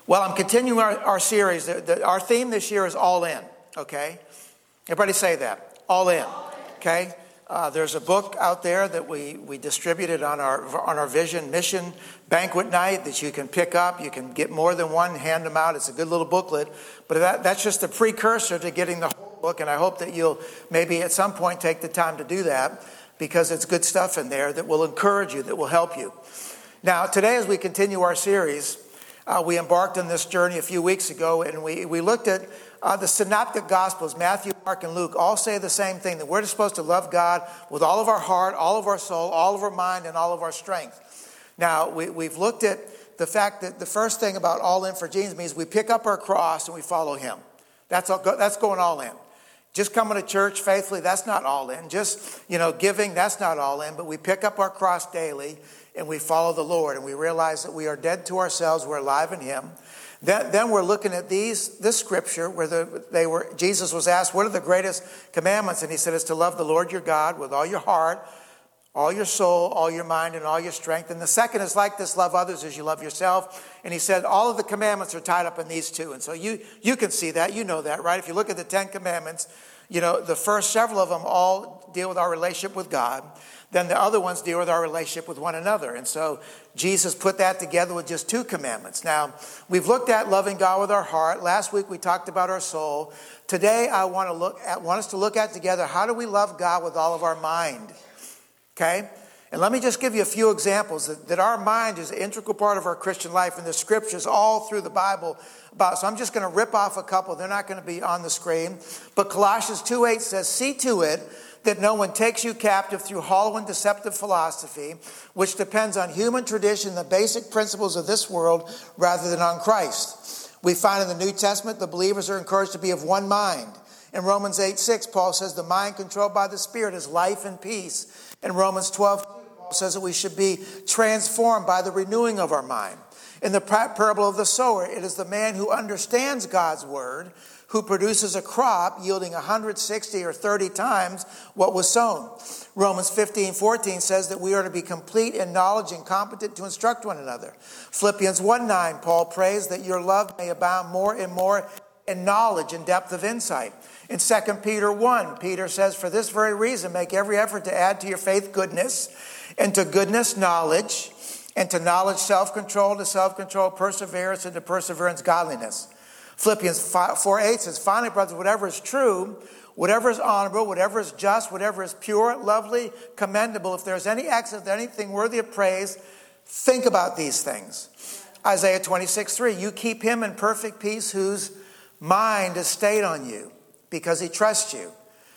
Well, I'm continuing our series. Our theme this year is all in, okay? Everybody say that, all in, okay? There's a book out there that we distributed on our Vision Mission Banquet Night that you can pick up. You can get more than one, hand them out. It's a good little booklet. But that's just a precursor to getting the whole book, and I hope that you'll maybe at some point take the time to do that because it's good stuff in there that will encourage you, that will help you. Now, today as we continue our series, we embarked on this journey a few weeks ago, and we looked at the Synoptic Gospels. Matthew, Mark, and Luke all say the same thing, that we're supposed to love God with all of our heart, all of our soul, all of our mind, and all of our strength. Now, we've looked at the fact that the first thing about all in for Jesus means we pick up our cross and we follow him. That's going all in. Just coming to church faithfully, that's not all in. Just, giving, that's not all in. But we pick up our cross daily and we follow the Lord. And we realize that we are dead to ourselves, we're alive in him. Then we're looking at this scripture where Jesus was asked, what are the greatest commandments? And he said, it's to love the Lord your God with all your heart, all your soul, all your mind, and all your strength. And the second is like this, love others as you love yourself. And he said, all of the commandments are tied up in these two. And so you can see that, you know that, right? If you look at the 10 commandments, the first several of them all deal with our relationship with God. Then the other ones deal with our relationship with one another. And so Jesus put that together with just 2 commandments. Now, we've looked at loving God with our heart. Last week we talked about our soul. Today I want us to look at together, how do we love God with all of our mind? Okay? And let me just give you a few examples that our mind is an integral part of our Christian life, and the scriptures all through the Bible about. So I'm just going to rip off a couple. They're not going to be on the screen. But Colossians 2:8 says, see to it that no one takes you captive through hollow and deceptive philosophy, which depends on human tradition, the basic principles of this world, rather than on Christ. We find in the New Testament the believers are encouraged to be of one mind. In Romans 8:6, Paul says the mind controlled by the Spirit is life and peace. In Romans 12:2, Paul says that we should be transformed by the renewing of our mind. In the parable of the sower, it is the man who understands God's word who produces a crop yielding 160 or 30 times what was sown. Romans 15:14 says that we are to be complete in knowledge and competent to instruct one another. Philippians 1:9, Paul prays that your love may abound more and more in knowledge and depth of insight. In 2 Peter 1, Peter says, for this very reason, make every effort to add to your faith goodness, and to goodness knowledge, and to knowledge self-control, to self-control perseverance, and to perseverance godliness. Philippians 4:8 says, finally, brothers, whatever is true, whatever is honorable, whatever is just, whatever is pure, lovely, commendable, if there's any excellence, anything worthy of praise, think about these things. Isaiah 26:3, you keep him in perfect peace whose mind is stayed on you because he trusts you.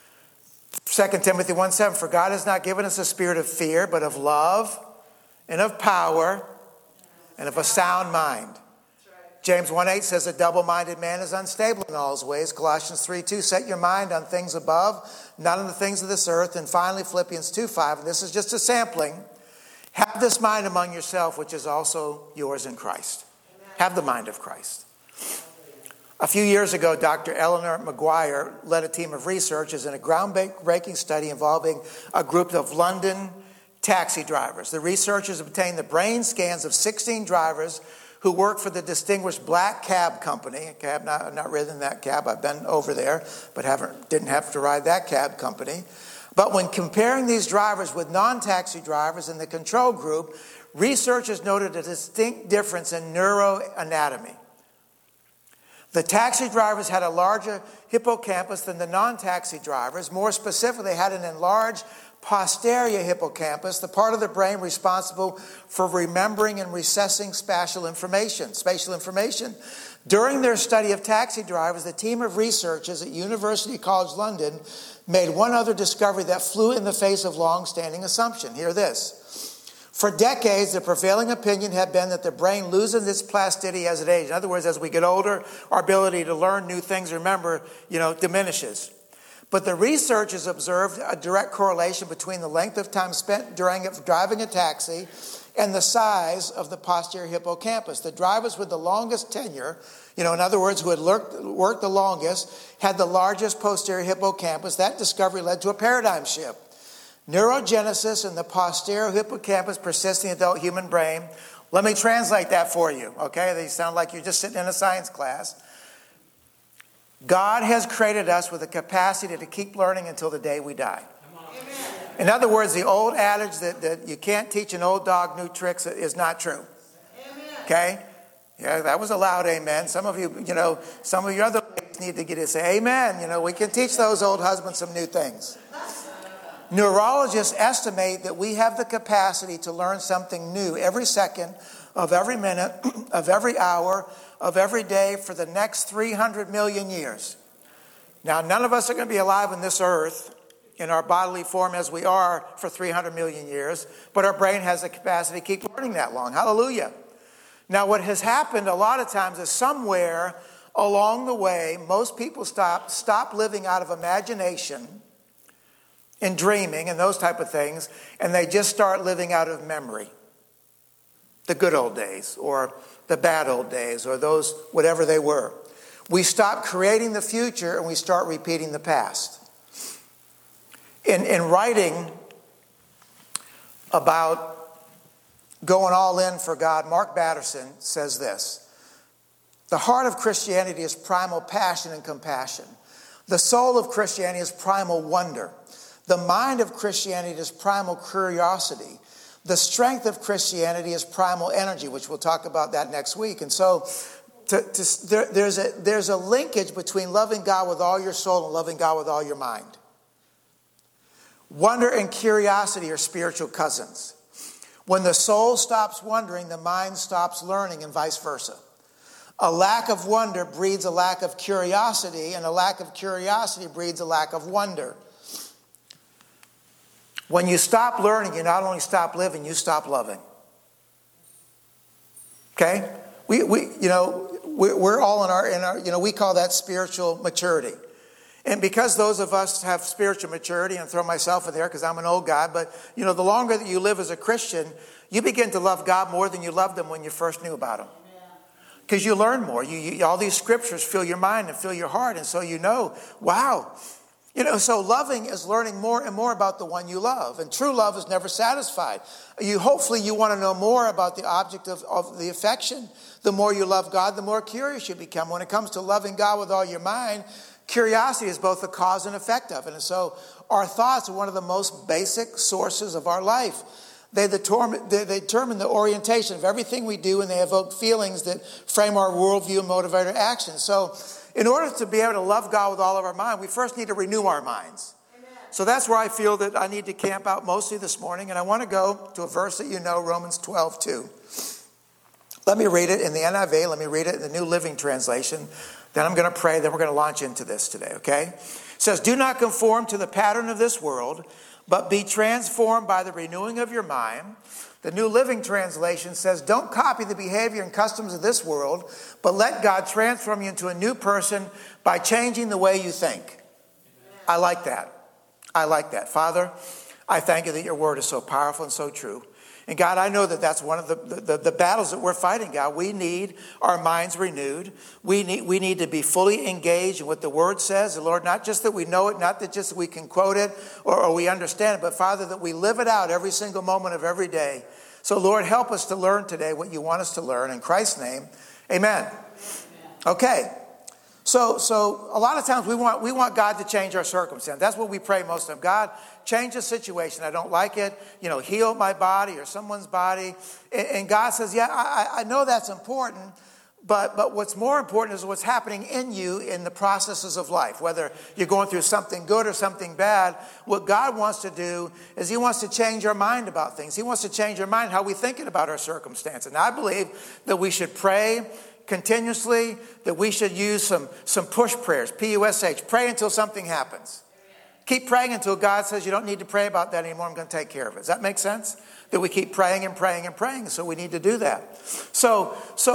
2 Timothy 1:7, for God has not given us a spirit of fear, but of love and of power and of a sound mind. James 1:8 says a double-minded man is unstable in all his ways. Colossians 3:2, set your mind on things above, not on the things of this earth. And finally, Philippians 2:5, and this is just a sampling, have this mind among yourself, which is also yours in Christ. Amen. Have the mind of Christ. A few years ago, Dr. Eleanor McGuire led a team of researchers in a groundbreaking study involving a group of London taxi drivers. The researchers obtained the brain scans of 16 drivers who work for the distinguished Black Cab Company. I've not ridden that cab. I've been over there, but didn't have to ride that cab company. But when comparing these drivers with non-taxi drivers in the control group, researchers noted a distinct difference in neuroanatomy. The taxi drivers had a larger hippocampus than the non-taxi drivers. More specifically, they had an enlarged posterior hippocampus, the part of the brain responsible for remembering and recessing spatial information. During their study of taxi drivers, the team of researchers at University College London made one other discovery that flew in the face of long-standing assumption. Hear this. For decades, the prevailing opinion had been that the brain loses its plasticity as it ages. In other words, as we get older, our ability to learn new things, remember, diminishes. But the researchers observed a direct correlation between the length of time spent during driving a taxi and the size of the posterior hippocampus. The drivers with the longest tenure, in other words, who had worked the longest, had the largest posterior hippocampus. That discovery led to a paradigm shift. Neurogenesis in the posterior hippocampus persists in the adult human brain, Let me translate that for you, okay? They sound like you're just sitting in a science class. God has created us with a capacity to keep learning until the day we die. In other words, the old adage that you can't teach an old dog new tricks is not true. Okay? Yeah, that was a loud amen. Some of you, some of your other ladies need to get to say amen. We can teach those old husbands some new things. Neurologists estimate that we have the capacity to learn something new every second of every minute, of every hour, of every day for the next 300 million years. Now, none of us are going to be alive on this earth in our bodily form as we are for 300 million years, but our brain has the capacity to keep learning that long. Hallelujah. Now, what has happened a lot of times is somewhere along the way, most people stop living out of imagination and dreaming and those type of things, and they just start living out of memory. The good old days or the bad old days or those, whatever they were. We stop creating the future and we start repeating the past. In writing about going all in for God, Mark Batterson says this: the heart of Christianity is primal passion and compassion. The soul of Christianity is primal wonder. The mind of Christianity is primal curiosity. The strength of Christianity is primal energy, which we'll talk about that next week. And so there's a linkage between loving God with all your soul and loving God with all your mind. Wonder and curiosity are spiritual cousins. When the soul stops wondering, the mind stops learning, and vice versa. A lack of wonder breeds a lack of curiosity, and a lack of curiosity breeds a lack of wonder. When you stop learning, you not only stop living, you stop loving. Okay? We're all in our we call that spiritual maturity. And because those of us have spiritual maturity, and throw myself in there because I'm an old guy, but the longer that you live as a Christian, you begin to love God more than you loved him when you first knew about him. Because you learn more. All these scriptures fill your mind and fill your heart, and so wow. So loving is learning more and more about the one you love. And true love is never satisfied. Hopefully you want to know more about the object of the affection. The more you love God, the more curious you become. When it comes to loving God with all your mind, curiosity is both the cause and effect of it. And so our thoughts are one of the most basic sources of our life. They determine the orientation of everything we do, and they evoke feelings that frame our worldview and motivate our actions. So in order to be able to love God with all of our mind, we first need to renew our minds. Amen. So that's where I feel that I need to camp out mostly this morning. And I want to go to a verse that Romans 12:2. Let me read it in the NIV. Let me read it in the New Living Translation. Then I'm going to pray. Then we're going to launch into this today, okay? It says, do not conform to the pattern of this world, but be transformed by the renewing of your mind. The New Living Translation says, don't copy the behavior and customs of this world, but let God transform you into a new person by changing the way you think. I like that. I like that. Father, I thank you that your word is so powerful and so true. And God, I know that that's one of the battles that we're fighting, God. We need our minds renewed. We need to be fully engaged in what the word says. And Lord, not just that we know it, not that just we can quote it or we understand it, but Father, that we live it out every single moment of every day. So Lord, help us to learn today what you want us to learn. In Christ's name, amen. Okay. So a lot of times we want God to change our circumstance. That's what we pray most of. God, change the situation. I don't like it. Heal my body or someone's body. And God says, yeah, I know that's important. But what's more important is what's happening in you in the processes of life. Whether you're going through something good or something bad, what God wants to do is he wants to change our mind about things. He wants to change our mind, how we thinking about our circumstance. And I believe that we should pray continuously, that we should use some push prayers, P-U-S-H, pray until something happens. Keep praying until God says you don't need to pray about that anymore, I'm going to take care of it. Does that make sense? That we keep praying and praying and praying, so we need to do that. So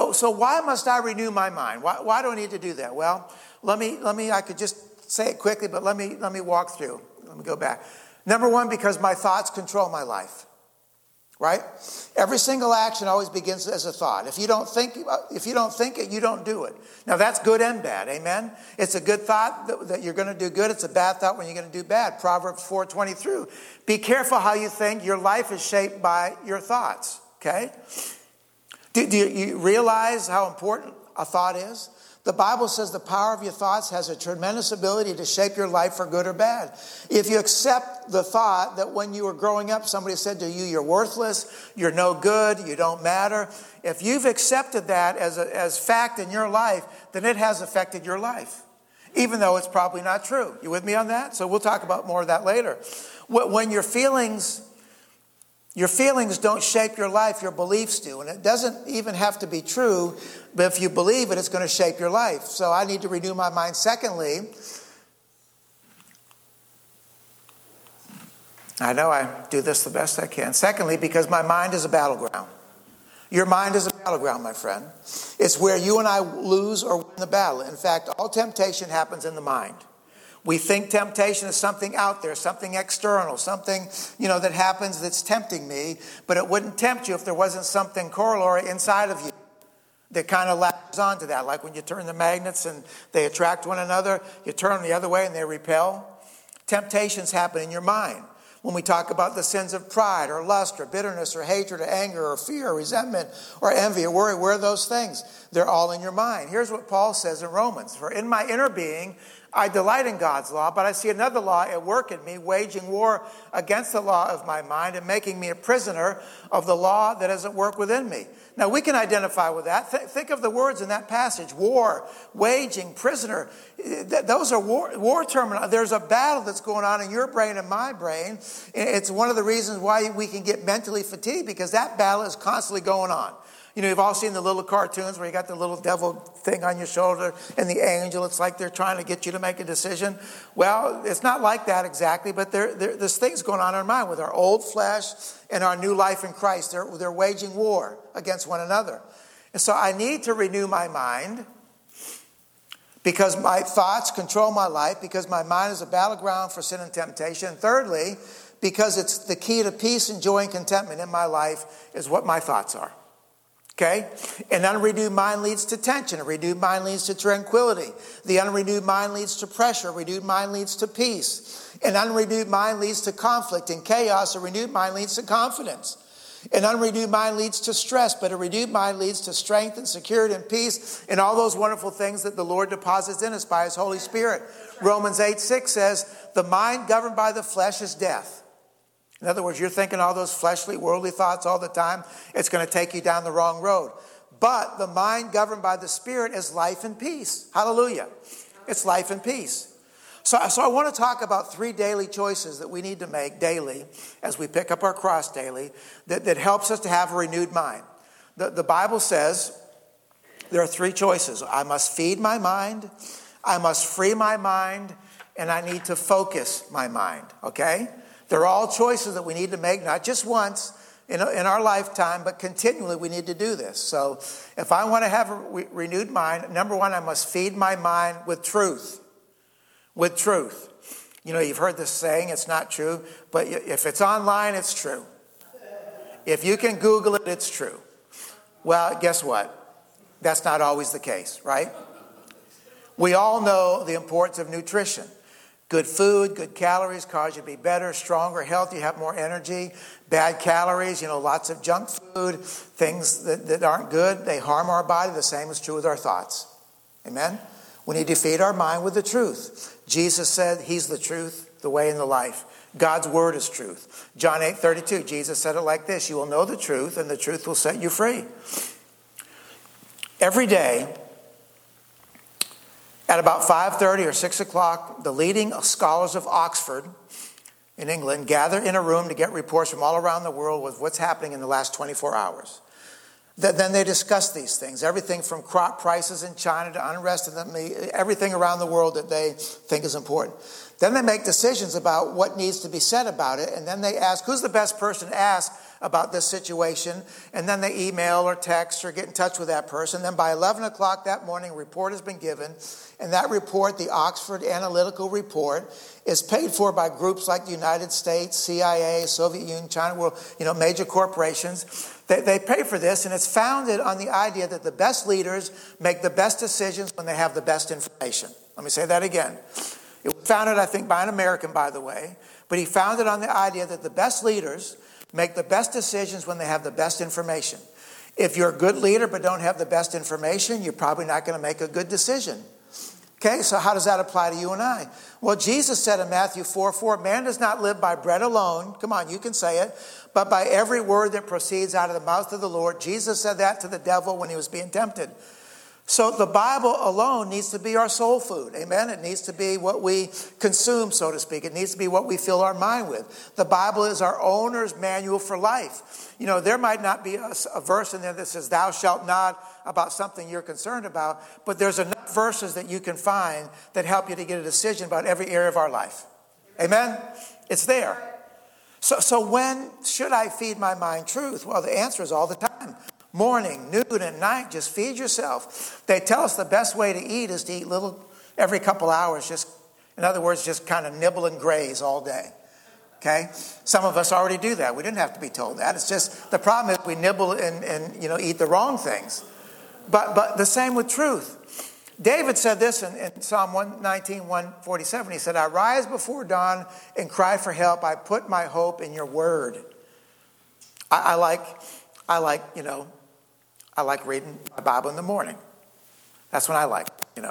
why must I renew my mind? Why do I need to do that? Well, let me. I could just say it quickly, but let me walk through. Let me go back. Number one, because my thoughts control my life. Right? Every single action always begins as a thought. If you don't think it, you don't do it. Now that's good and bad. Amen. It's a good thought that you're going to do good. It's a bad thought when you're going to do bad. Proverbs 4:23. Be careful how you think. Your life is shaped by your thoughts. Okay? Do you realize how important a thought is? The Bible says the power of your thoughts has a tremendous ability to shape your life for good or bad. If you accept the thought that when you were growing up, somebody said to you, you're worthless, you're no good, you don't matter. If you've accepted that as fact in your life, then it has affected your life, even though it's probably not true. You with me on that? So we'll talk about more of that later. When your feelings don't shape your life, your beliefs do. And it doesn't even have to be true, but if you believe it, it's going to shape your life. So I need to renew my mind. Secondly, I know I do this the best I can. Secondly, because my mind is a battleground. Your mind is a battleground, my friend. It's where you and I lose or win the battle. In fact, all temptation happens in the mind. We think temptation is something out there, something external, something, that happens that's tempting me, but it wouldn't tempt you if there wasn't something corollary inside of you that kind of latches onto that. Like when you turn the magnets and they attract one another, you turn them the other way and they repel. Temptations happen in your mind. When we talk about the sins of pride or lust or bitterness or hatred or anger or fear or resentment or envy or worry, where are those things? They're all in your mind. Here's what Paul says in Romans. For in my inner being, I delight in God's law, but I see another law at work in me, waging war against the law of my mind and making me a prisoner of the law that is at work within me. Now, we can identify with that. Think of the words in that passage. War, waging, prisoner. Those are war terms. There's a battle that's going on in your brain and my brain. It's one of the reasons why we can get mentally fatigued, because that battle is constantly going on. You've all seen the little cartoons where you got the little devil thing on your shoulder and the angel. It's like they're trying to get you to make a decision. Well, it's not like that exactly, but there's things going on in our mind with our old flesh and our new life in Christ. They're waging war against one another. And so I need to renew my mind because my thoughts control my life, because my mind is a battleground for sin and temptation. And thirdly, because it's the key to peace and joy and contentment in my life is what my thoughts are. Okay? An unrenewed mind leads to tension. A renewed mind leads to tranquility. The unrenewed mind leads to pressure. A renewed mind leads to peace. An unrenewed mind leads to conflict and chaos. A renewed mind leads to confidence. An unrenewed mind leads to stress, but a renewed mind leads to strength and security and peace and all those wonderful things that the Lord deposits in us by His Holy Spirit. Romans 8:6 says, the mind governed by the flesh is death. In other words, you're thinking all those fleshly, worldly thoughts all the time. It's going to take you down the wrong road. But the mind governed by the Spirit is life and peace. Hallelujah. It's life and peace. So I want to talk about 3 daily choices that we need to make daily as we pick up our cross daily that helps us to have a renewed mind. The Bible says there are 3 choices. I must feed my mind, I must free my mind, and I need to focus my mind. Okay? They're all choices that we need to make, not just once in our lifetime, but continually we need to do this. So if I want to have a renewed mind, number one, I must feed my mind with truth. With truth. You've heard this saying, it's not true, but if it's online, it's true. If you can Google it, it's true. Well, guess what? That's not always the case, right? We all know the importance of nutrition. Good food, good calories cause you to be better, stronger, healthier, have more energy. Bad calories, lots of junk food, things that aren't good, they harm our body. The same is true with our thoughts. Amen? We need to feed our mind with the truth. Jesus said He's the truth, the way, and the life. God's word is truth. John 8:32, Jesus said it like this, you will know the truth, and the truth will set you free. Every day, at about 5:30 or 6 o'clock, the leading scholars of Oxford in England gather in a room to get reports from all around the world with what's happening in the last 24 hours. Then they discuss these things, everything from crop prices in China to unrest in everything around the world that they think is important. Then they make decisions about what needs to be said about it, and then they ask, who's the best person to ask about this situation? And then they email or text or get in touch with that person. Then by 11 o'clock that morning, a report has been given, and that report, the Oxford Analytical Report, is paid for by groups like the United States, CIA, Soviet Union, China, world, major corporations. They pay for this, and it's founded on the idea that the best leaders make the best decisions when they have the best information. Let me say that again. It was founded, I think, by an American, by the way, but he founded on the idea that the best leaders make the best decisions when they have the best information. If you're a good leader but don't have the best information, you're probably not going to make a good decision. Okay, so how does that apply to you and I? Well, Jesus said in Matthew 4:4, man does not live by bread alone. Come on, you can say it. But by every word that proceeds out of the mouth of the Lord. Jesus said that to the devil when he was being tempted. So the Bible alone needs to be our soul food. Amen? It needs to be what we consume, so to speak. It needs to be what we fill our mind with. The Bible is our owner's manual for life. You know, there might not be a verse in there that says, thou shalt not, about something you're concerned about, but there's enough verses that you can find that help you to get a decision about every area of our life. Amen? It's there. So when should I feed my mind truth? Well, the answer is all the time. Morning, noon, and night, just feed yourself. They tell us the best way to eat is to eat little every couple hours. Just, in other words, just kind of nibble and graze all day. Okay? Some of us already do that. We didn't have to be told that. It's just the problem is we nibble and eat the wrong things. But the same with truth. David said this in Psalm 119, 147. He said, I rise before dawn and cry for help. I put my hope in your word. I like reading my Bible in the morning. That's when I like,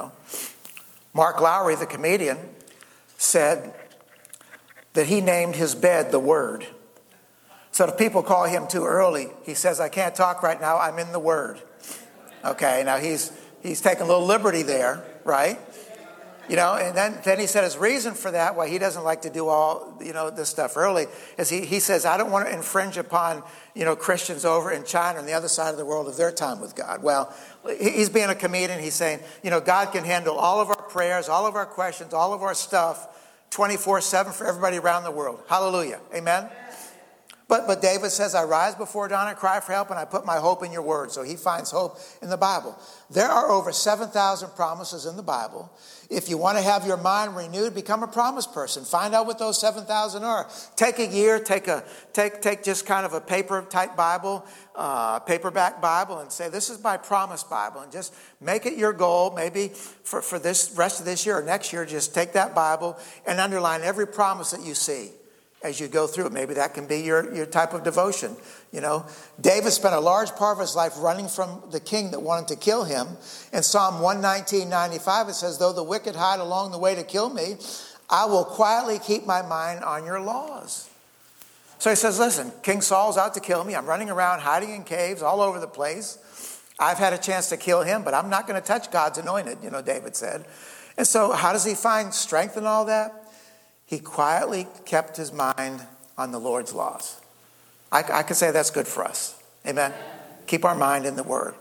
Mark Lowry, the comedian, said that he named his bed the Word. So if people call him too early, he says, I can't talk right now, I'm in the Word. Okay, now he's taking a little liberty there, right? And then he said his reason for that, why he doesn't like to do all, this stuff early, is he says, I don't want to infringe upon, Christians over in China and the other side of the world of their time with God. Well, he's being a comedian. He's saying, God can handle all of our prayers, all of our questions, all of our stuff 24/7 for everybody around the world. Hallelujah. Amen. But David says, I rise before dawn and cry for help, and I put my hope in your word. So he finds hope in the Bible. There are over 7,000 promises in the Bible. If you want to have your mind renewed, become a promise person. Find out what those 7,000 are. Take a year, take just kind of a paper type Bible, paperback Bible, and say, this is my promise Bible. And just make it your goal, maybe for this rest of this year or next year, just take that Bible and underline every promise that you see as you go through it. Maybe that can be your type of devotion. David spent a large part of his life running from the king that wanted to kill him. In Psalm 119:95, it says, though the wicked hide along the way to kill me, I will quietly keep my mind on your laws. So he says, listen, King Saul's out to kill me. I'm running around hiding in caves all over the place. I've had a chance to kill him, but I'm not going to touch God's anointed, David said. And so how does he find strength in all that? He quietly kept his mind on the Lord's laws. I could say that's good for us. Amen. Keep our mind in the Word.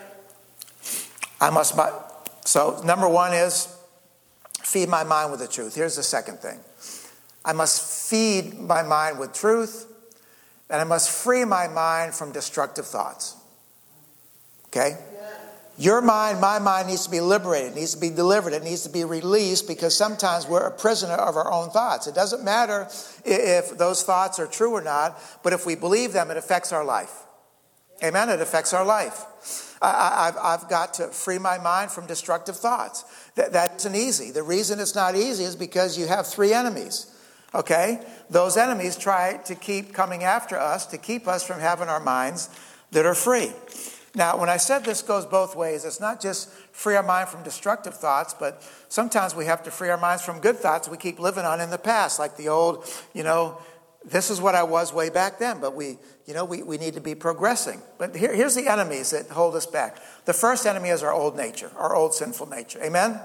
That's right. So number one is feed my mind with the truth. Here's the second thing. I must feed my mind with truth, and I must free my mind from destructive thoughts. Okay? Your mind, my mind needs to be liberated. It needs to be delivered. It needs to be released, because sometimes we're a prisoner of our own thoughts. It doesn't matter if those thoughts are true or not, but if we believe them, it affects our life. Amen? It affects our life. I've got to free my mind from destructive thoughts. That isn't easy. The reason it's not easy is because you have three enemies. Okay? Those enemies try to keep coming after us to keep us from having our minds that are free. Now, when I said this goes both ways, it's not just free our mind from destructive thoughts, but sometimes we have to free our minds from good thoughts we keep living on in the past, like the old, this is what I was way back then, but we need to be progressing. But here's the enemies that hold us back. The first enemy is our old nature, our old sinful nature. Amen?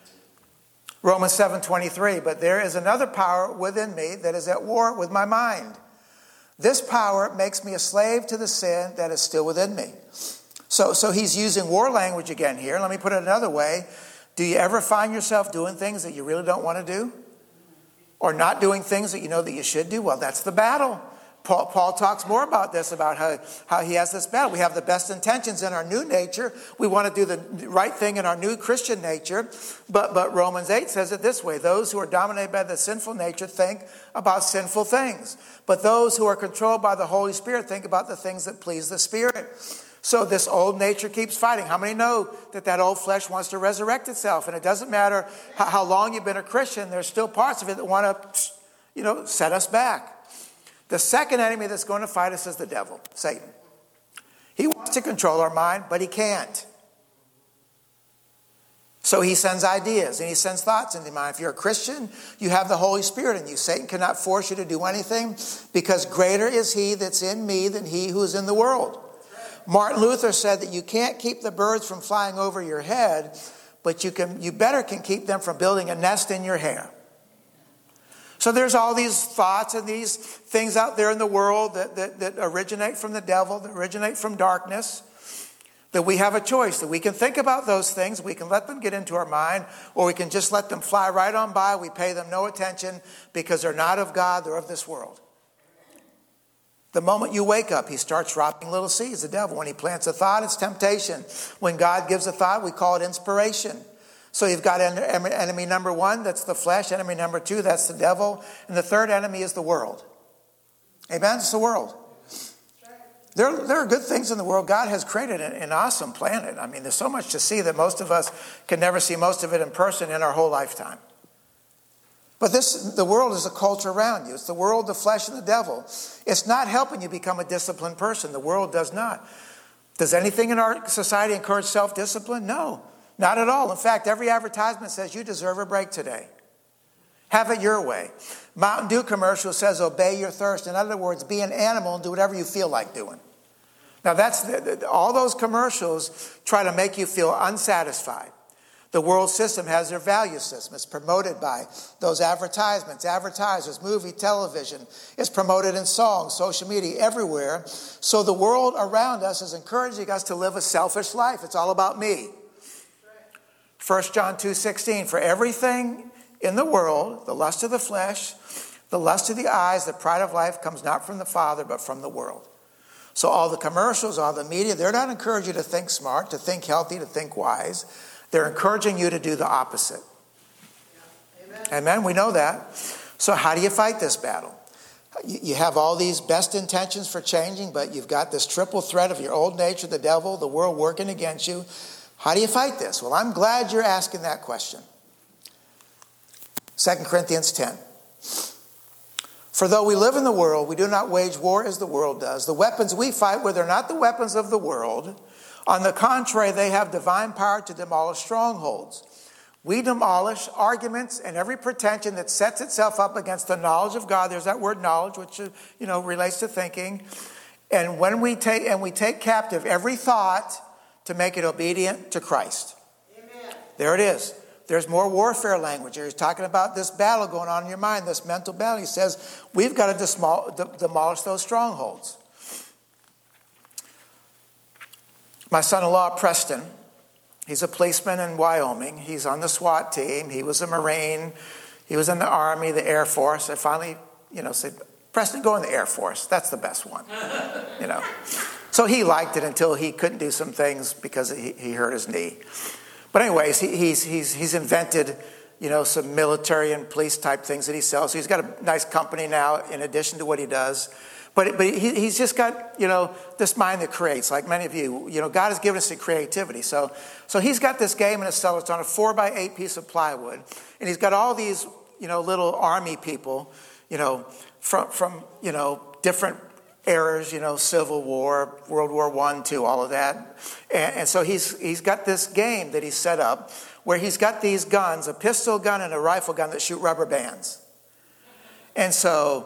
Romans 7:23, but there is another power within me that is at war with my mind. This power makes me a slave to the sin that is still within me. So he's using war language again here. Let me put it another way. Do you ever find yourself doing things that you really don't want to do? Or not doing things that you know that you should do? Well, that's the battle. Paul talks more about this, about how he has this battle. We have the best intentions in our new nature. We want to do the right thing in our new Christian nature. But Romans 8 says it this way. Those who are dominated by the sinful nature think about sinful things. But those who are controlled by the Holy Spirit think about the things that please the Spirit. So this old nature keeps fighting. How many know that old flesh wants to resurrect itself? And it doesn't matter how long you've been a Christian. There's still parts of it that want to, set us back. The second enemy that's going to fight us is the devil, Satan. He wants to control our mind, but he can't. So he sends ideas and he sends thoughts into your mind. If you're a Christian, you have the Holy Spirit in you. Satan cannot force you to do anything because greater is he that's in me than he who is in the world. Martin Luther said that you can't keep the birds from flying over your head, but you better can keep them from building a nest in your hair. So there's all these thoughts and these things out there in the world that originate from the devil, that originate from darkness, that we have a choice, that we can think about those things, we can let them get into our mind, or we can just let them fly right on by. We pay them no attention because they're not of God, they're of this world. The moment you wake up, he starts dropping little seeds, the devil. When he plants a thought, it's temptation. When God gives a thought, we call it inspiration. So you've got enemy number one, that's the flesh. Enemy number two, that's the devil. And the third enemy is the world. Amen? It's the world. There are good things in the world. God has created an awesome planet. I mean, there's so much to see that most of us can never see most of it in person in our whole lifetime. But the world is a culture around you. It's the world, the flesh, and the devil. It's not helping you become a disciplined person. The world does not. Does anything in our society encourage self-discipline? No, not at all. In fact, every advertisement says you deserve a break today. Have it your way. Mountain Dew commercial says obey your thirst. In other words, be an animal and do whatever you feel like doing. Now all those commercials try to make you feel unsatisfied. The world system has their value system. It's promoted by those advertisements, advertisers, movie, television. It's promoted in songs, social media, everywhere. So the world around us is encouraging us to live a selfish life. It's all about me. 1 John 2:16, for everything in the world, the lust of the flesh, the lust of the eyes, the pride of life comes not from the Father, but from the world. So all the commercials, all the media, they're not encouraging you to think smart, to think healthy, to think wise. They're encouraging you to do the opposite. Yeah. Amen. We know that. So how do you fight this battle? You have all these best intentions for changing, but you've got this triple threat of your old nature, the devil, the world working against you. How do you fight this? Well, I'm glad you're asking that question. 2 Corinthians 10. For though we live in the world, we do not wage war as the world does. The weapons we fight with are not the weapons of the world. On the contrary, they have divine power to demolish strongholds. We demolish arguments and every pretension that sets itself up against the knowledge of God. There's that word knowledge, which relates to thinking. And when we take captive every thought to make it obedient to Christ. Amen. There it is. There's more warfare language. He's talking about this battle going on in your mind, this mental battle. He says, we've got to demolish those strongholds. My son-in-law, Preston, he's a policeman in Wyoming. He's on the SWAT team. He was a Marine. He was in the Army, the Air Force. I finally, said, Preston, go in the Air Force. That's the best one. So he liked it until he couldn't do some things because he hurt his knee. But anyways, he's invented, some military and police type things that he sells. So he's got a nice company now in addition to what he does. But he's just got, this mind that creates, like many of you. God has given us the creativity. So he's got this game in his cellar. It's on a 4x8 piece of plywood. And he's got all these, little army people, from different eras, Civil War, World War I, II, all of that. And so he's got this game that he's set up where he's got these guns, a pistol gun and a rifle gun that shoot rubber bands. And so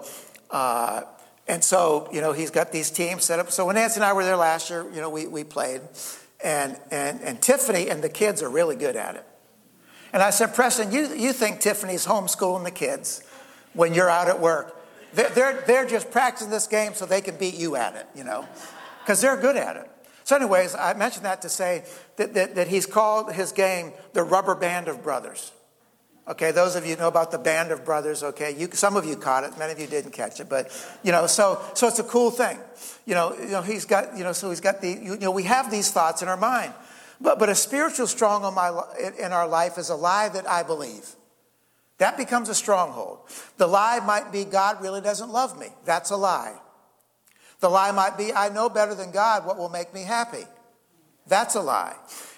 he's got these teams set up. So when Nancy and I were there last year, we played. And Tiffany and the kids are really good at it. And I said, Preston, you think Tiffany's homeschooling the kids when you're out at work. They're just practicing this game so they can beat you at it, because they're good at it. So anyways, I mentioned that to say that he's called his game the Rubber Band of Brothers. Okay, those of you know about the Band of Brothers, okay, some of you caught it, many of you didn't catch it, but, so it's a cool thing. He's got we have these thoughts in our mind. But a spiritual stronghold in our life is a lie that I believe. That becomes a stronghold. The lie might be God really doesn't love me. That's a lie. The lie might be I know better than God what will make me happy. That's a lie.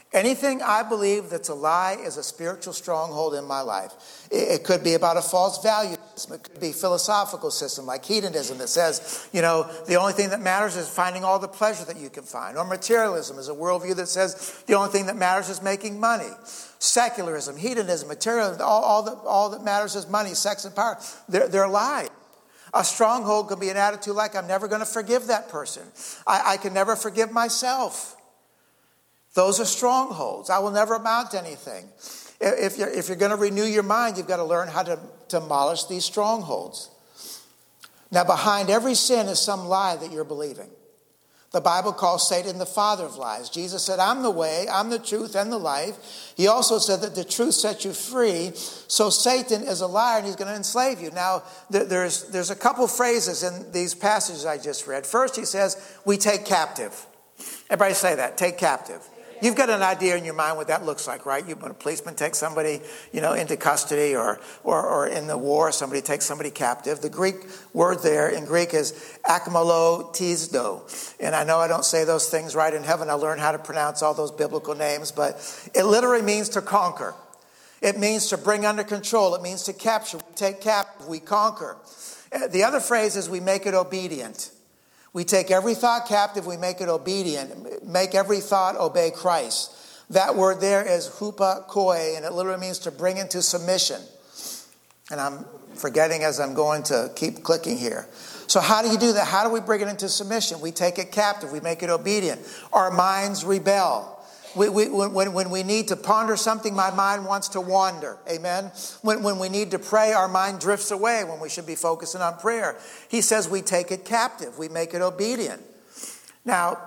Anything I believe that's a lie is a spiritual stronghold in my life. It could be about a false value system. It could be a philosophical system like hedonism that says, the only thing that matters is finding all the pleasure that you can find. Or materialism is a worldview that says the only thing that matters is making money. Secularism, hedonism, materialism, all that matters is money, sex, and power. They're lies. A stronghold could be an attitude like, I'm never going to forgive that person. I can never forgive myself. Those are strongholds. I will never amount to anything. If you're going to renew your mind, you've got to learn how to demolish these strongholds. Now, behind every sin is some lie that you're believing. The Bible calls Satan the father of lies. Jesus said, I'm the way, I'm the truth, and the life. He also said that the truth sets you free. So Satan is a liar, and he's going to enslave you. Now, there's a couple phrases in these passages I just read. First, he says, we take captive. Everybody say that, take captive. You've got an idea in your mind what that looks like, right? When a policeman takes somebody, into custody or in the war, somebody takes somebody captive. The Greek word there in Greek is akmalotisdo. And I know I don't say those things right in heaven. I learned how to pronounce all those biblical names, but it literally means to conquer. It means to bring under control. It means to capture. We take captive. We conquer. The other phrase is we make it obedient. We take every thought captive, we make it obedient. Make every thought obey Christ. That word there is hupakoi, and it literally means to bring into submission. And I'm forgetting as I'm going to keep clicking here. So how do you do that? How do we bring it into submission? We take it captive, we make it obedient. Our minds rebel. When we need to ponder something, my mind wants to wander. Amen? When we need to pray, our mind drifts away when we should be focusing on prayer. He says we take it captive. We make it obedient. Now,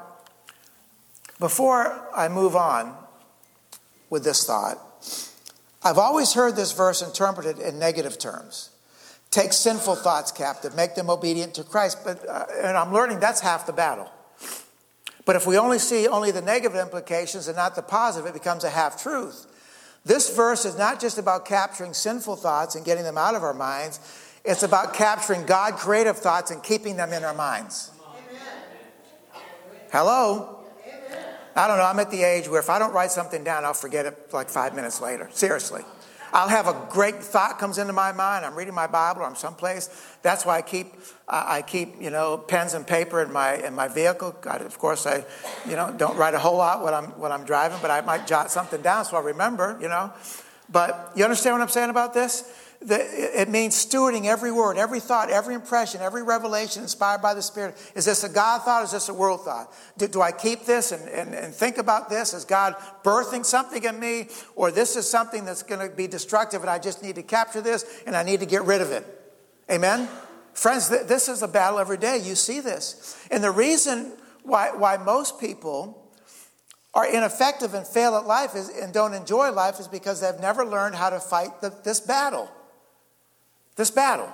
before I move on with this thought, I've always heard this verse interpreted in negative terms. Take sinful thoughts captive. Make them obedient to Christ. And I'm learning that's half the battle. But if we only see the negative implications and not the positive, it becomes a half-truth. This verse is not just about capturing sinful thoughts and getting them out of our minds. It's about capturing God-creative thoughts and keeping them in our minds. Amen. Hello? Amen. I don't know. I'm at the age where if I don't write something down, I'll forget it like 5 minutes later. Seriously. I'll have a great thought comes into my mind. I'm reading my Bible or I'm someplace. That's why I keep pens and paper in my vehicle. Of course, I don't write a whole lot when I'm driving, but I might jot something down so I remember. But you understand what I'm saying about this? It means stewarding every word, every thought, every impression, every revelation inspired by the Spirit. Is this a God thought or is this a world thought? Do I keep this and think about this? Is God birthing something in me? Or this is something that's going to be destructive and I just need to capture this and I need to get rid of it? Amen? Friends, this is a battle every day. You see this. And the reason why most people are ineffective and fail at life and don't enjoy life is because they've never learned how to fight this battle. This battle.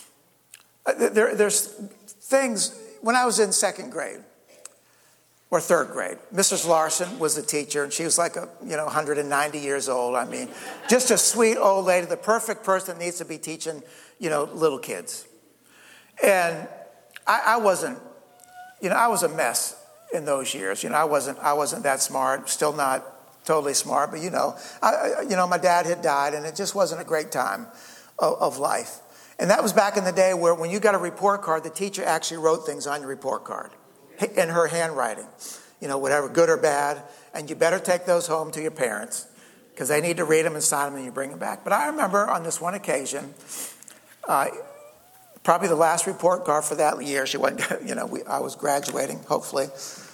There's things, when I was in second grade or third grade, Mrs. Larson was the teacher, and she was like 190 years old. I mean, just a sweet old lady, the perfect person that needs to be teaching, little kids. And I wasn't, I was a mess in those years. I wasn't that smart, still not totally smart, but my dad had died, and it just wasn't a great time of life. And that was back in the day where when you got a report card, the teacher actually wrote things on your report card in her handwriting, whatever, good or bad. And you better take those home to your parents because they need to read them and sign them and you bring them back. But I remember on this one occasion, probably the last report card for that year, she went, I was graduating, hopefully,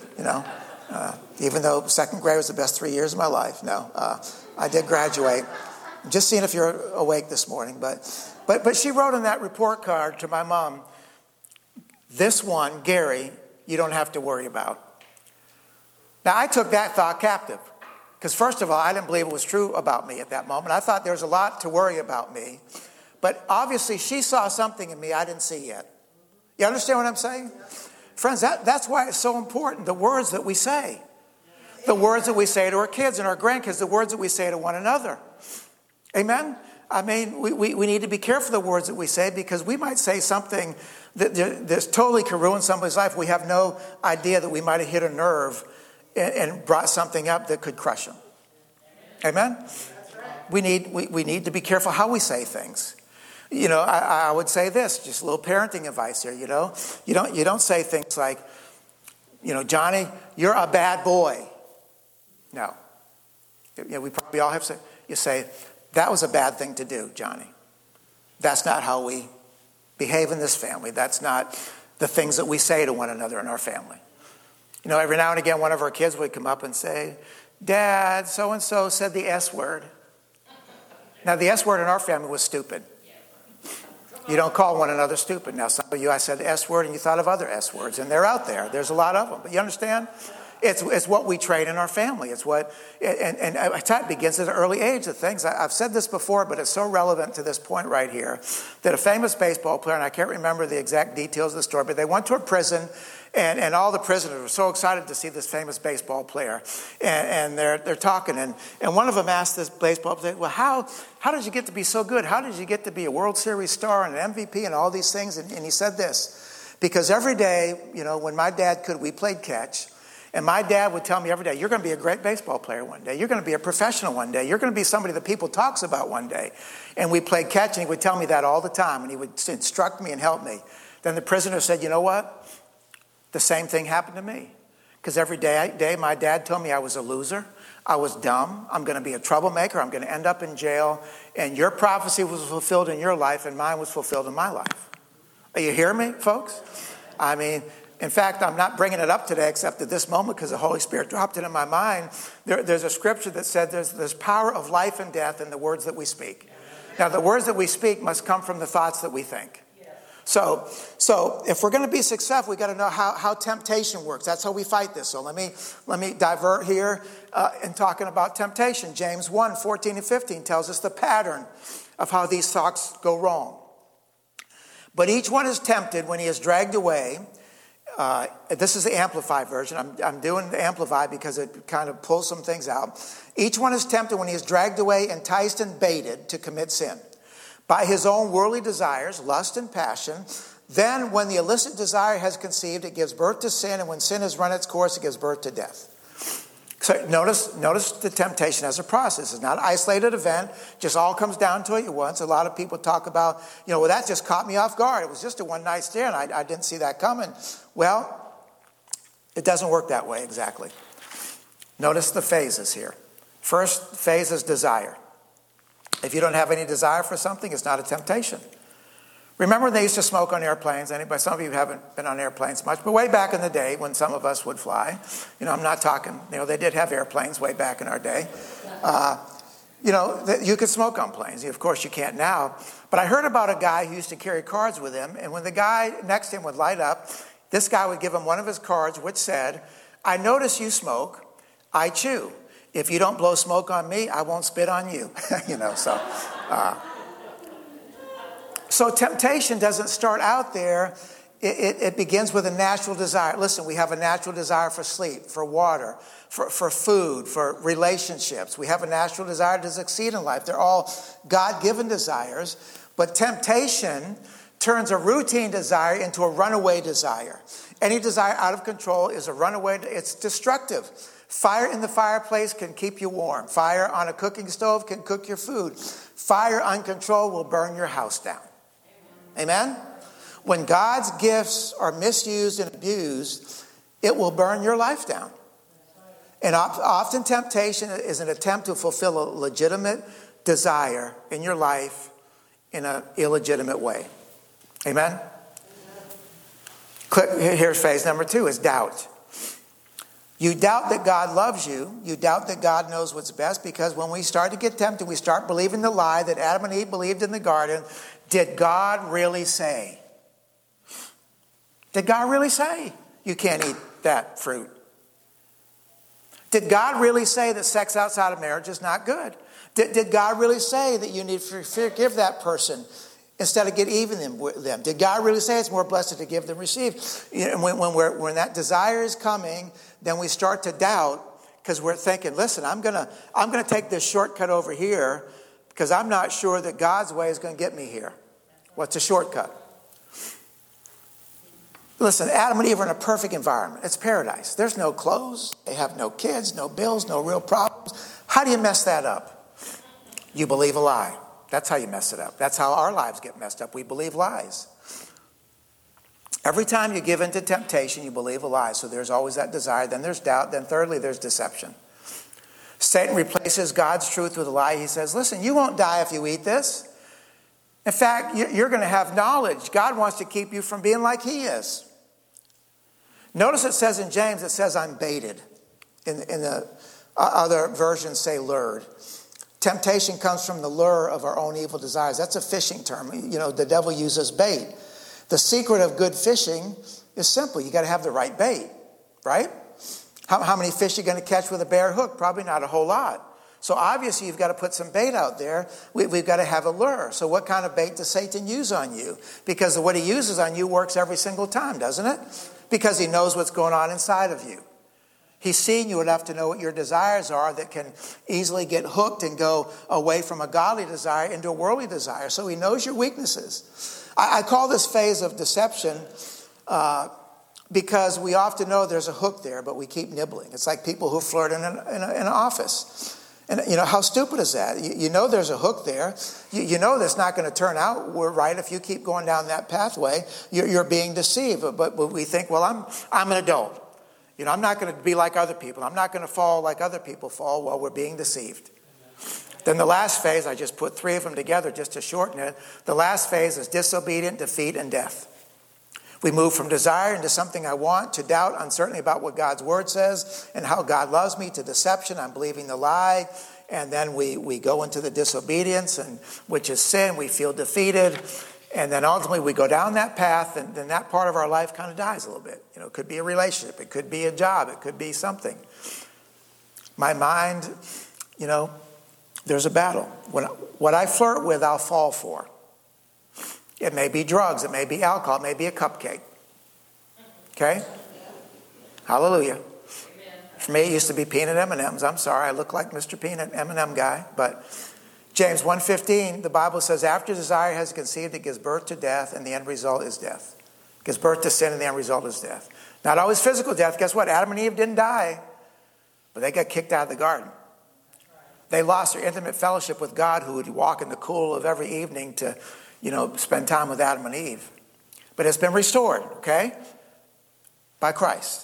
even though second grade was the best 3 years of my life. No, I did graduate. Just seeing if you're awake this morning. But she wrote on that report card to my mom, this one, Gary, you don't have to worry about. Now, I took that thought captive. Because first of all, I didn't believe it was true about me at that moment. I thought there was a lot to worry about me. But obviously, she saw something in me I didn't see yet. You understand what I'm saying? Friends, that's why it's so important, the words that we say. The words that we say to our kids and our grandkids, the words that we say to one another. Amen? I mean, we need to be careful the words that we say because we might say something that totally can ruin somebody's life. We have no idea that we might have hit a nerve and brought something up that could crush them. Amen? We need to be careful how we say things. You know, I would say this, just a little parenting advice here, you know. You don't say things like, you know, Johnny, you're a bad boy. No. You know, we probably all have said, you say, that was a bad thing to do, Johnny. That's not how we behave in this family. That's not the things that we say to one another in our family. You know, every now and again, one of our kids would come up and say, Dad, so-and-so said the S word. Now, the S word in our family was stupid. You don't call one another stupid. Now, some of you, I said the S word and you thought of other S words, and they're out there. There's a lot of them. But you understand? It's what we train in our family. It's what, and it begins at an early age of things. I've said this before, but it's so relevant to this point right here, that a famous baseball player, and I can't remember the exact details of the story, but they went to a prison, and all the prisoners were so excited to see this famous baseball player. And they're talking, and one of them asked this baseball player, well, how did you get to be so good? How did you get to be a World Series star and an MVP and all these things? And he said this, because every day, you know, when my dad could, we played catch. And my dad would tell me every day, you're going to be a great baseball player one day. You're going to be a professional one day. You're going to be somebody that people talks about one day. And we played catch, and he would tell me that all the time. And he would instruct me and help me. Then the prisoner said, you know what? The same thing happened to me. Because every day my dad told me I was a loser. I was dumb. I'm going to be a troublemaker. I'm going to end up in jail. And your prophecy was fulfilled in your life, and mine was fulfilled in my life. Are you hearing me, folks? I mean, in fact, I'm not bringing it up today except at this moment because the Holy Spirit dropped it in my mind. There's a scripture that said there's power of life and death in the words that we speak. Now, the words that we speak must come from the thoughts that we think. So if we're going to be successful, we've got to know how temptation works. That's how we fight this. So let me divert here in talking about temptation. James 1, 14 and 15 tells us the pattern of how these thoughts go wrong. But each one is tempted when he is dragged away. This is the Amplified version. I'm doing the Amplified because it kind of pulls some things out. Each one is tempted when he is dragged away, enticed and baited to commit sin by his own worldly desires, lust and passion. Then when the illicit desire has conceived, it gives birth to sin. And when sin has run its course, it gives birth to death. So notice the temptation as a process. It's not an isolated event. Just all comes down to it at once. A lot of people talk about, well, that just caught me off guard. It was just a one-night stand. I didn't see that coming. Well, it doesn't work that way exactly. Notice the phases here. First phase is desire. If you don't have any desire for something, it's not a temptation. Remember when they used to smoke on airplanes? Anybody? Some of you haven't been on airplanes much, but way back in the day when some of us would fly, I'm not talking, they did have airplanes way back in our day. You could smoke on planes. Of course, you can't now. But I heard about a guy who used to carry cards with him, and when the guy next to him would light up, this guy would give him one of his cards which said, I notice you smoke, I chew. If you don't blow smoke on me, I won't spit on you. So temptation doesn't start out there. It begins with a natural desire. Listen, we have a natural desire for sleep, for water, for food, for relationships. We have a natural desire to succeed in life. They're all God-given desires. But temptation turns a routine desire into a runaway desire. Any desire out of control is a runaway. It's destructive. Fire in the fireplace can keep you warm. Fire on a cooking stove can cook your food. Fire uncontrolled will burn your house down. Amen? When God's gifts are misused and abused, it will burn your life down. And often temptation is an attempt to fulfill a legitimate desire in your life in an illegitimate way. Amen? Here's phase number 2 is doubt. You doubt that God loves you. You doubt that God knows what's best, because when we start to get tempted, we start believing the lie that Adam and Eve believed in the garden. Did God really say? Did God really say you can't eat that fruit? Did God really say that sex outside of marriage is not good? Did God really say that you need to forgive that person instead of get even with them? Did God really say it's more blessed to give than receive? When that desire is coming, then we start to doubt because we're thinking, listen, I'm gonna take this shortcut over here because I'm not sure that God's way is going to get me here. What's a shortcut? Listen, Adam and Eve are in a perfect environment. It's paradise. There's no clothes. They have no kids, no bills, no real problems. How do you mess that up? You believe a lie. That's how you mess it up. That's how our lives get messed up. We believe lies. Every time you give in to temptation, you believe a lie. So there's always that desire. Then there's doubt. Then thirdly, there's deception. Satan replaces God's truth with a lie. He says, listen, you won't die if you eat this. In fact, you're going to have knowledge. God wants to keep you from being like he is. Notice it says in James, it says, I'm baited. In the other versions say lured. Temptation comes from the lure of our own evil desires. That's a fishing term. You know, the devil uses bait. The secret of good fishing is simple. You got to have the right bait, right? How many fish are you going to catch with a bare hook? Probably not a whole lot. So obviously you've got to put some bait out there. We've got to have a lure. So what kind of bait does Satan use on you? Because what he uses on you works every single time, doesn't it? Because he knows what's going on inside of you. He's seen you enough to know what your desires are that can easily get hooked and go away from a godly desire into a worldly desire. So he knows your weaknesses. I call this phase of deception because we often know there's a hook there, but we keep nibbling. It's like people who flirt in an office. And, you know, how stupid is that? You know there's a hook there. You know that's not going to turn out right if you keep going down that pathway. You're being deceived. But we think, well, I'm an adult. You know, I'm not going to be like other people. I'm not going to fall like other people fall while we're being deceived. Then the last phase, I just put three of them together just to shorten it. The last phase is disobedient, defeat, and death. We move from desire into something I want, to doubt, uncertainty about what God's word says and how God loves me, to deception, I'm believing the lie. And then we go into the disobedience, which is sin. We feel defeated. And then ultimately we go down that path, and then that part of our life kind of dies a little bit. You know, it could be a relationship. It could be a job. It could be something. My mind, you know, there's a battle. What I flirt with, I'll fall for. It may be drugs. It may be alcohol. It may be a cupcake. Okay? Hallelujah. Amen. For me, it used to be peanut M&Ms. I'm sorry. I look like Mr. Peanut M&M guy. But James 1:15, the Bible says, after desire has conceived, it gives birth to death, and the end result is death. It gives birth to sin, and the end result is death. Not always physical death. Guess what? Adam and Eve didn't die, but they got kicked out of the garden. They lost their intimate fellowship with God, who would walk in the cool of every evening to, you know, spend time with Adam and Eve. But it's been restored, okay, by Christ.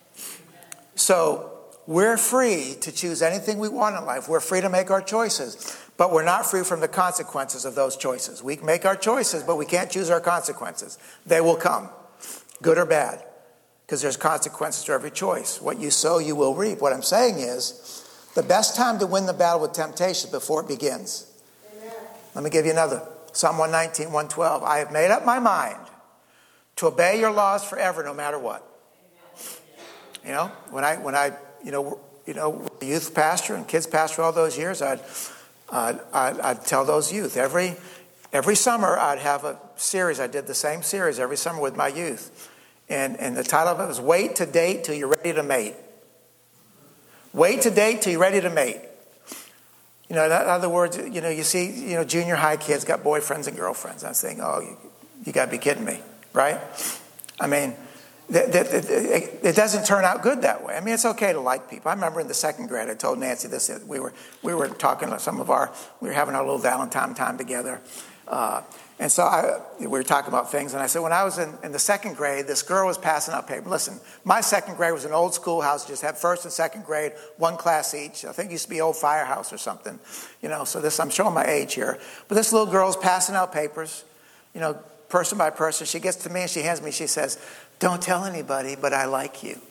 So we're free to choose anything we want in life. We're free to make our choices, but we're not free from the consequences of those choices. We can make our choices, but we can't choose our consequences. They will come, good or bad, because there's consequences to every choice. What you sow, you will reap. What I'm saying is, the best time to win the battle with temptation is before it begins. Amen. Let me give you another. Psalm 119, 112. I have made up my mind to obey your laws forever, no matter what. Amen. You know, when I youth pastor and kids pastor all those years, I'd tell those youth every summer I'd have a series. I did the same series every summer with my youth, and the title of it was "Wait to Date Till You're Ready to Mate." Wait to date till you're ready to mate. You know, in other words, you know, you see, you know, junior high kids got boyfriends and girlfriends. I'm saying, oh, you got to be kidding me, right? I mean, it doesn't turn out good that way. I mean, it's okay to like people. I remember in the second grade, I told Nancy this. We were talking to we were having our little Valentine time together. And so we were talking about things, and I said, when I was in the second grade, this girl was passing out paper. Listen, my second grade was an old schoolhouse, just had first and second grade, one class each. I think it used to be old firehouse or something. You know, so I'm showing my age here. But this little girl's passing out papers, you know, person by person. She gets to me and she hands me, she says, don't tell anybody, but I like you.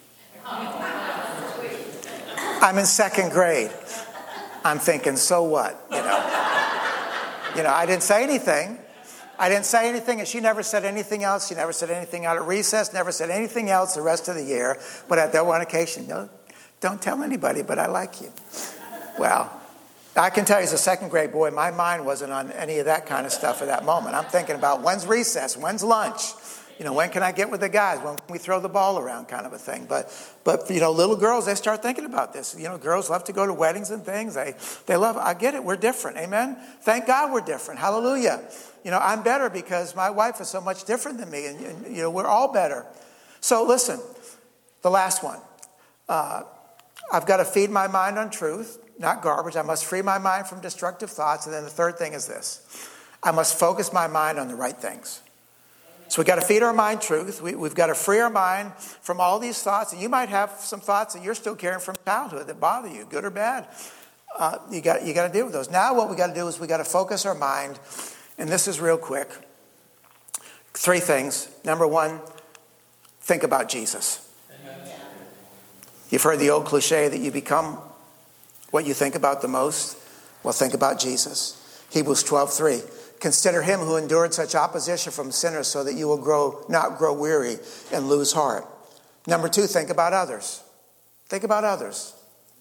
I'm in second grade. I'm thinking, so what, you know? You know, I didn't say anything. And she never said anything else. She never said anything out at recess, never said anything else the rest of the year. But at that one occasion, no, don't tell anybody, but I like you. Well, I can tell you as a second grade boy, my mind wasn't on any of that kind of stuff at that moment. I'm thinking about when's recess, when's lunch? You know, when can I get with the guys? When can we throw the ball around, kind of a thing. But you know, little girls, they start thinking about this. You know, girls love to go to weddings and things. They love, I get it, we're different. Amen? Thank God we're different. Hallelujah. You know, I'm better because my wife is so much different than me. And you know, we're all better. So listen, the last one. I've got to feed my mind on truth, not garbage. I must free my mind from destructive thoughts. And then the third thing is this. I must focus my mind on the right things. So we've got to feed our mind truth. We've got to free our mind from all these thoughts. And you might have some thoughts that you're still carrying from childhood that bother you, good or bad. You got to deal with those. Now what we got to do is we got to focus our mind. And this is real quick. 3 things. Number 1, think about Jesus. Amen. You've heard the old cliche that you become what you think about the most. Well, think about Jesus. Hebrews 12:3. Consider him who endured such opposition from sinners so that you will not grow weary and lose heart. Number 2, think about others. Think about others.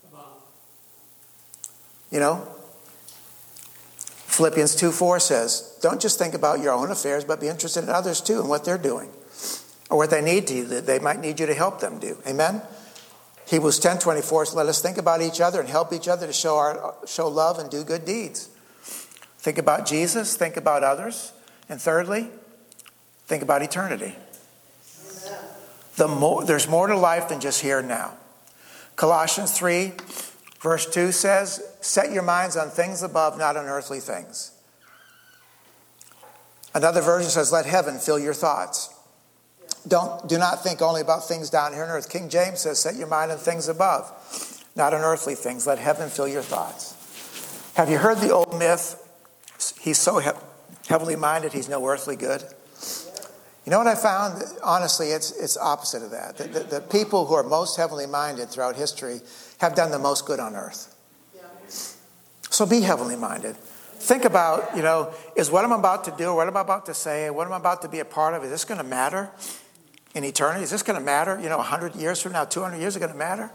You know, Philippians 2:4 says, don't just think about your own affairs, but be interested in others too and what they're doing or what they need to, that they might need you to help them do. Amen? Hebrews 10:24 says, let us think about each other and help each other to show love and do good deeds. Think about Jesus, think about others, and thirdly, think about eternity. There's more to life than just here and now. Colossians 3, verse 2 says, set your minds on things above, not on earthly things. Another version says, let heaven fill your thoughts. Do not think only about things down here on earth. King James says, set your mind on things above, not on earthly things. Let heaven fill your thoughts. Have you heard the old myth? He's so heavenly minded, he's no earthly good. You know what I found? Honestly, it's opposite of that. The people who are most heavenly minded throughout history have done the most good on earth. So be heavenly minded. Think about, is what I'm about to do, what I'm about to say, what I'm about to be a part of, is this going to matter in eternity? Is this going to matter, 100 years from now, 200 years are going to matter?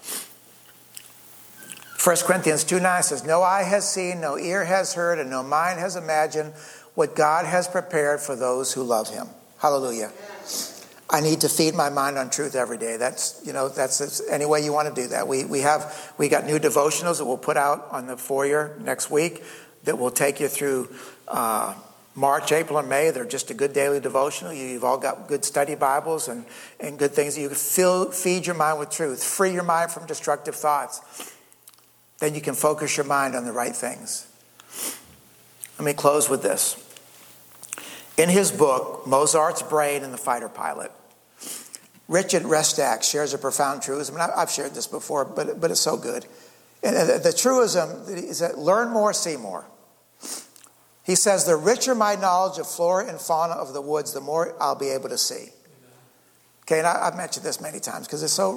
1 Corinthians 2:9 says, no eye has seen, no ear has heard, and no mind has imagined what God has prepared for those who love him. Hallelujah. I need to feed my mind on truth every day. That's any way you want to do that. We got new devotionals that we'll put out on the foyer next week that will take you through March, April, and May. They're just a good daily devotional. You've all got good study Bibles and good things. You can feed your mind with truth. Free your mind from destructive thoughts. Then you can focus your mind on the right things. Let me close with this. In his book, Mozart's Brain and the Fighter Pilot, Richard Restak shares a profound truism. And I've shared this before, but it's so good. And the truism is that learn more, see more. He says, the richer my knowledge of flora and fauna of the woods, the more I'll be able to see. Okay, and I've mentioned this many times because it's so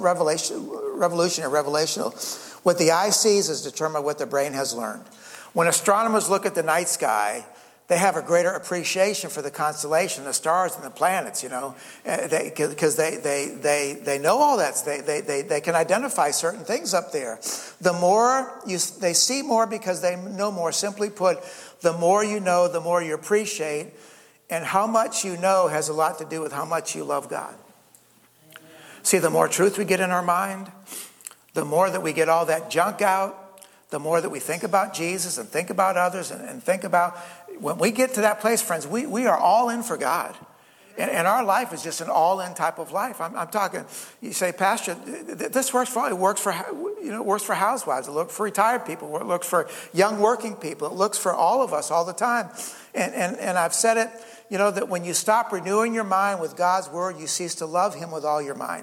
revelational. What the eye sees is determined what the brain has learned. When astronomers look at the night sky, they have a greater appreciation for the constellation, the stars and the planets, because they know all that. They can identify certain things up there. The more they see more because they know more. Simply put, the more you know, the more you appreciate. And how much you know has a lot to do with how much you love God. See, the more truth we get in our mind, the more that we get all that junk out, the more that we think about Jesus and think about others and think about, when we get to that place, friends, we are all in for God. And our life is just an all-in type of life. I'm talking, you say, Pastor, this works for housewives. It works for retired people. It looks for young working people. It looks for all of us all the time. And I've said it, that when you stop renewing your mind with God's word, you cease to love him with all your mind.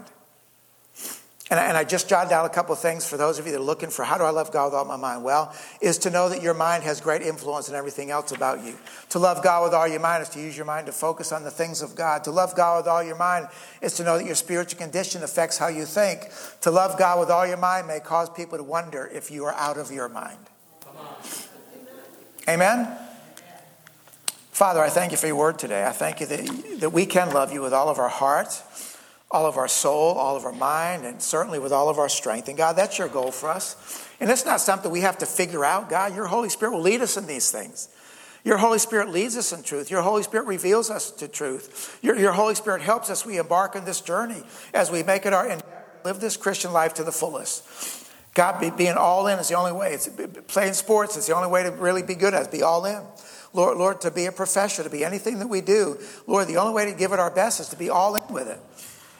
And I just jotted down a couple of things for those of you that are looking for, how do I love God with all my mind? Well, is to know that your mind has great influence on everything else about you. To love God with all your mind is to use your mind to focus on the things of God. To love God with all your mind is to know that your spiritual condition affects how you think. To love God with all your mind may cause people to wonder if you are out of your mind. Amen? Father, I thank you for your word today. I thank you that we can love you with all of our heart, all of our soul, all of our mind, and certainly with all of our strength. And God, that's your goal for us. And it's not something we have to figure out. God, your Holy Spirit will lead us in these things. Your Holy Spirit leads us in truth. Your Holy Spirit reveals us to truth. Your Holy Spirit helps us. We embark on this journey as we make it our endeavor to live this Christian life to the fullest. God, being all in is the only way. Playing sports is the only way to really be good at it, be all in. Lord, to be a professional, to be anything that we do, Lord, the only way to give it our best is to be all in with it.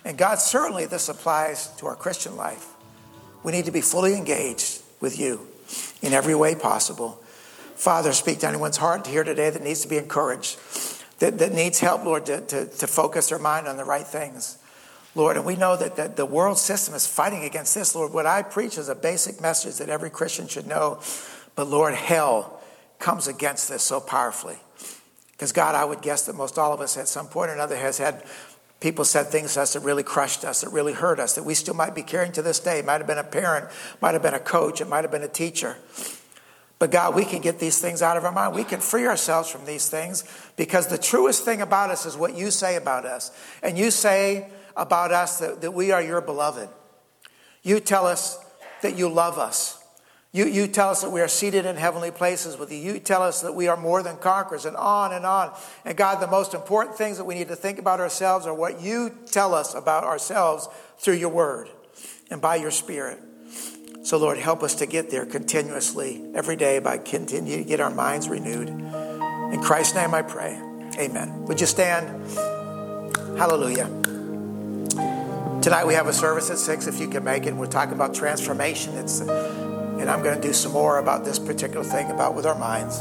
And God, certainly this applies to our Christian life. We need to be fully engaged with you in every way possible. Father, speak to anyone's heart here today that needs to be encouraged, that needs help, Lord, to focus their mind on the right things. Lord, and we know that the world system is fighting against this. Lord, what I preach is a basic message that every Christian should know. But Lord, hell comes against this so powerfully. Because God, I would guess that most all of us at some point or another has had people said things to us that really crushed us, that really hurt us, that we still might be carrying to this day. It might have been a parent, might have been a coach, it might have been a teacher. But God, we can get these things out of our mind. We can free ourselves from these things because the truest thing about us is what you say about us. And you say about us that we are your beloved. You tell us that you love us. You tell us that we are seated in heavenly places with you. You tell us that we are more than conquerors, and on and on. And God, the most important things that we need to think about ourselves are what you tell us about ourselves through your word and by your Spirit. So Lord, help us to get there continuously every day by continuing to get our minds renewed. In Christ's name I pray. Amen. Would you stand? Hallelujah. Tonight we have a service at 6 if you can make it. We're talking about transformation. And I'm going to do some more about this particular thing about with our minds.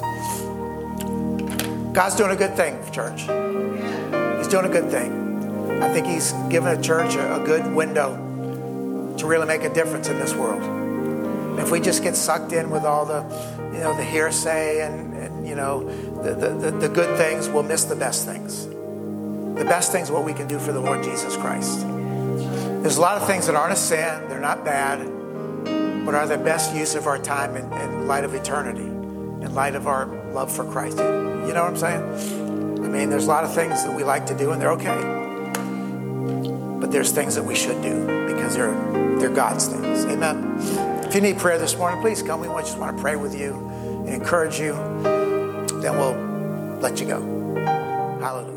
God's doing a good thing, church. He's doing a good thing. I think he's given a church a good window to really make a difference in this world. And if we just get sucked in with all the hearsay and the good things, we'll miss the best things. The best things are what we can do for the Lord Jesus Christ. There's a lot of things that aren't a sin. They're not bad. But are the best use of our time in light of eternity, in light of our love for Christ. You know what I'm saying? I mean, there's a lot of things that we like to do, and they're okay. But there's things that we should do because they're God's things. Amen. If you need prayer this morning, please come. We just want to pray with you and encourage you. Then we'll let you go. Hallelujah.